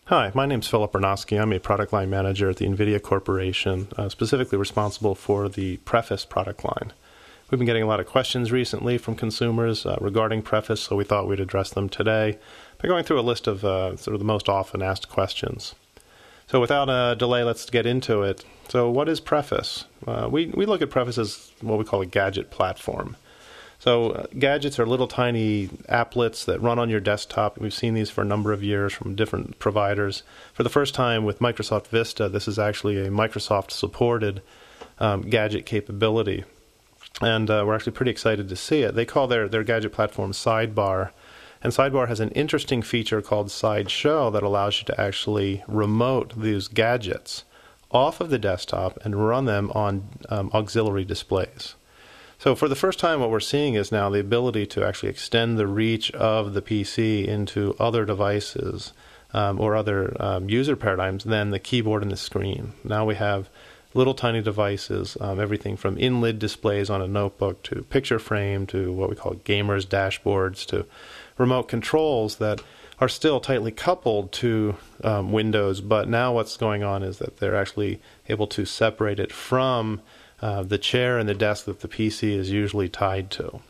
Hi, my name's Philip Bernosky. I'm a product line manager at the NVIDIA Corporation, specifically responsible for the Preface product line. We've been getting a lot of questions recently from consumers regarding Preface, so we thought we'd address them today by going through a list of sort of the most often asked questions. So without a delay, let's get into it. So what is Preface? We look at Preface as what we call a gadget platform. So gadgets are little tiny applets that run on your desktop. We've seen these for a number of years from different providers. For the first time with Microsoft Vista, this is actually a Microsoft-supported gadget capability. And we're actually pretty excited to see it. They call their gadget platform Sidebar. And Sidebar has an interesting feature called Sideshow that allows you to actually remote these gadgets off of the desktop and run them on auxiliary displays. So for the first time, what we're seeing is now the ability to actually extend the reach of the PC into other devices or other user paradigms than the keyboard and the screen. Now we have little tiny devices, everything from in-lid displays on a notebook to picture frame to what we call gamers' dashboards to remote controls that are still tightly coupled to Windows, but now what's going on is that they're actually able to separate it from the chair and the desk that the PC is usually tied to.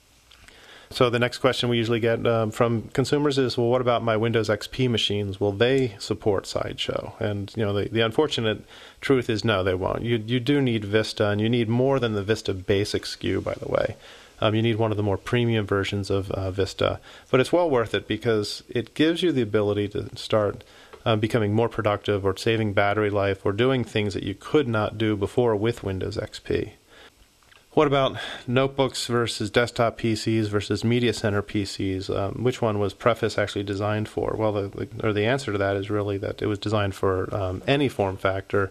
So the next question we usually get from consumers is, well, what about my Windows XP machines? Will they support Sideshow? And the unfortunate truth is no, they won't. You do need Vista, and you need more than the Vista Basic SKU, by the way. You need one of the more premium versions of Vista. But it's well worth it because it gives you the ability to start becoming more productive or saving battery life or doing things that you could not do before with Windows XP. What about notebooks versus desktop PCs versus media center PCs? Which one was Preface actually designed for? Well, the answer to that is really that it was designed for any form factor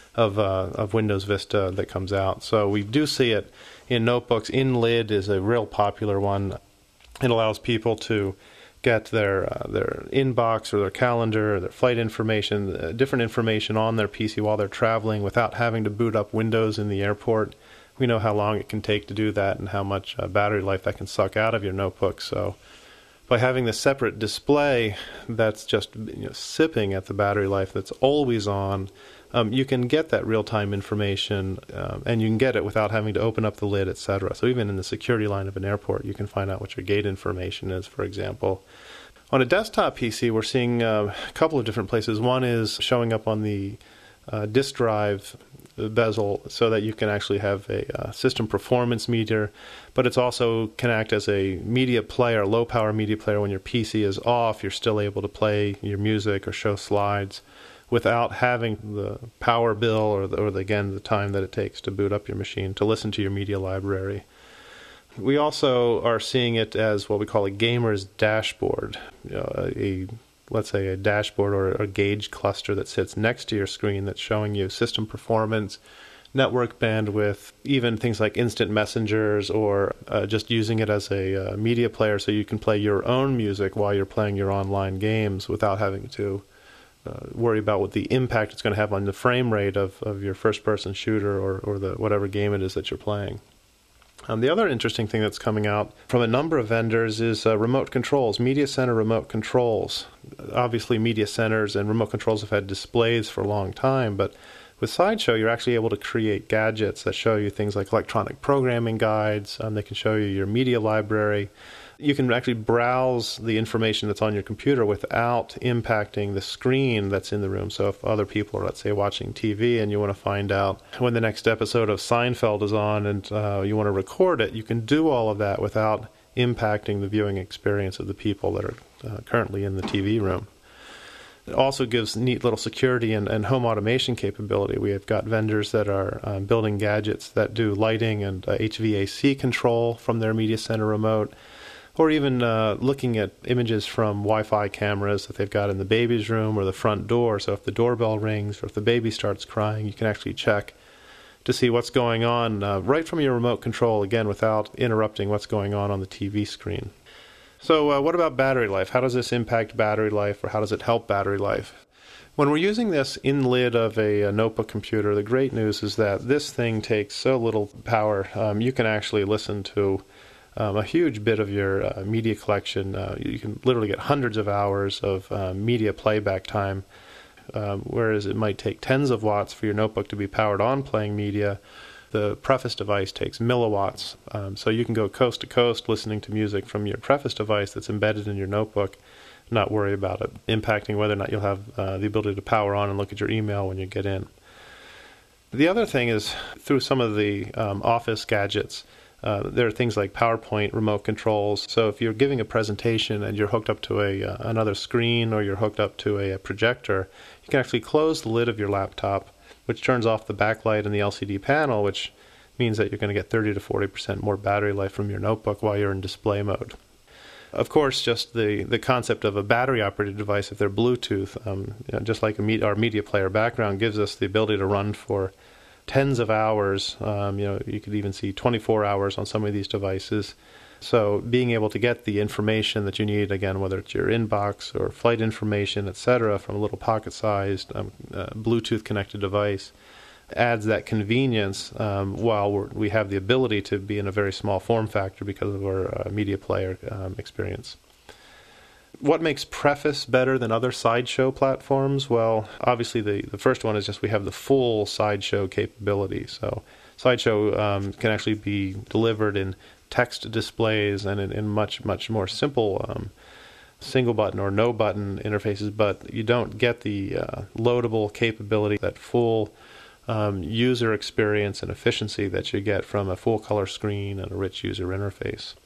of Windows Vista that comes out. So we do see it in notebooks. In-lid is a real popular one. It allows people to get their inbox or their calendar or their flight information, different information on their PC while they're traveling without having to boot up Windows in the airport. We know how long it can take to do that and how much battery life that can suck out of your notebook. So by having this separate display that's just sipping at the battery life that's always on, you can get that real-time information, and you can get it without having to open up the lid, etc. So even in the security line of an airport, you can find out what your gate information is, for example. On a desktop PC, we're seeing a couple of different places. One is showing up on the disk drive bezel so that you can actually have a system performance meter, but it's also can act as a media player, low-power media player. When your PC is off, you're still able to play your music or show slides without having the power bill or the time that it takes to boot up your machine to listen to your media library. We also are seeing it as what we call a gamer's dashboard, let's say a dashboard or a gauge cluster that sits next to your screen that's showing you system performance, network bandwidth, even things like instant messengers or just using it as a media player so you can play your own music while you're playing your online games without having to worry about what the impact it's going to have on the frame rate of your first-person shooter or the whatever game it is that you're playing. The other interesting thing that's coming out from a number of vendors is remote controls, media center remote controls. Obviously, media centers and remote controls have had displays for a long time, but with Sideshow, you're actually able to create gadgets that show you things like electronic programming guides. They can show you your media library. You can actually browse the information that's on your computer without impacting the screen that's in the room. So if other people are, let's say, watching TV and you want to find out when the next episode of Seinfeld is on and you want to record it, you can do all of that without impacting the viewing experience of the people that are currently in the TV room. It also gives neat little security and home automation capability. We have got vendors that are building gadgets that do lighting and HVAC control from their media center remote, or even looking at images from Wi-Fi cameras that they've got in the baby's room or the front door. So if the doorbell rings or if the baby starts crying, you can actually check to see what's going on right from your remote control, again, without interrupting what's going on the TV screen. So what about battery life? How does this impact battery life, or how does it help battery life? When we're using this in lid of a notebook computer, the great news is that this thing takes so little power. You can actually listen to a huge bit of your media collection. You can literally get hundreds of hours of media playback time, whereas it might take tens of watts for your notebook to be powered on playing media. The Preface device takes milliwatts, so you can go coast to coast listening to music from your Preface device that's embedded in your notebook, not worry about it impacting whether or not you'll have the ability to power on and look at your email when you get in. The other thing is, through some of the Office gadgets, there are things like PowerPoint remote controls. So if you're giving a presentation and you're hooked up to another screen, or you're hooked up to a projector, you can actually close the lid of your laptop, which turns off the backlight and the LCD panel, which means that you're going to get 30 to 40% more battery life from your notebook while you're in display mode. Of course, just the concept of a battery-operated device, if they're Bluetooth, just like our media player background, gives us the ability to run for tens of hours. You could even see 24 hours on some of these devices. So being able to get the information that you need, again, whether it's your inbox or flight information, etc., from a little pocket-sized Bluetooth-connected device, adds that convenience while we have the ability to be in a very small form factor because of our media player experience. What makes Preface better than other Sideshow platforms? Well, obviously the first one is just we have the full Sideshow capability. So Sideshow can actually be delivered in text displays and in much, much more simple single button or no button interfaces, but you don't get the loadable capability, that full user experience and efficiency that you get from a full color screen and a rich user interface.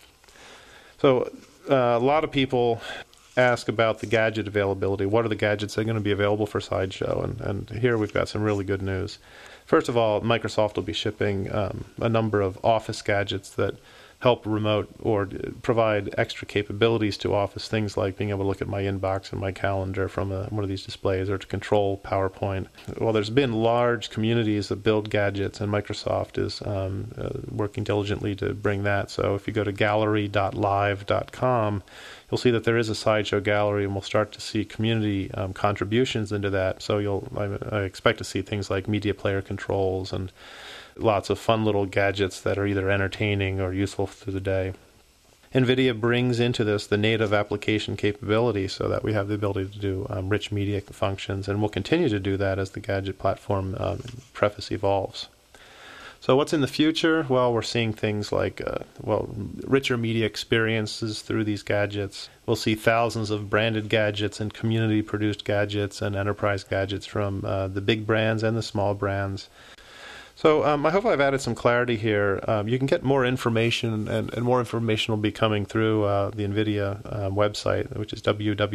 So a lot of people ask about the gadget availability. What are the gadgets that are going to be available for Sideshow? And here we've got some really good news. First of all, Microsoft will be shipping a number of Office gadgets that help remote or provide extra capabilities to Office, things like being able to look at my inbox and my calendar from one of these displays, or to control PowerPoint. Well, there's been large communities that build gadgets, and Microsoft is working diligently to bring that. So if you go to gallery.live.com, you'll see that there is a Sideshow gallery, and we'll start to see community contributions into that. So I expect to see things like media player controls and lots of fun little gadgets that are either entertaining or useful through the day. NVIDIA brings into this the native application capability so that we have the ability to do rich media functions, and we'll continue to do that as the gadget platform Preface evolves. So what's in the future? Well, we're seeing things like richer media experiences through these gadgets. We'll see thousands of branded gadgets and community-produced gadgets and enterprise gadgets from the big brands and the small brands. So I hope I've added some clarity here. You can get more information, and more information will be coming through the NVIDIA website, which is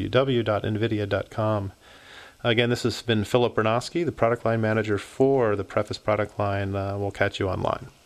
www.nvidia.com. Again, this has been Philip Bernowski, the product line manager for the Preface product line. We'll catch you online.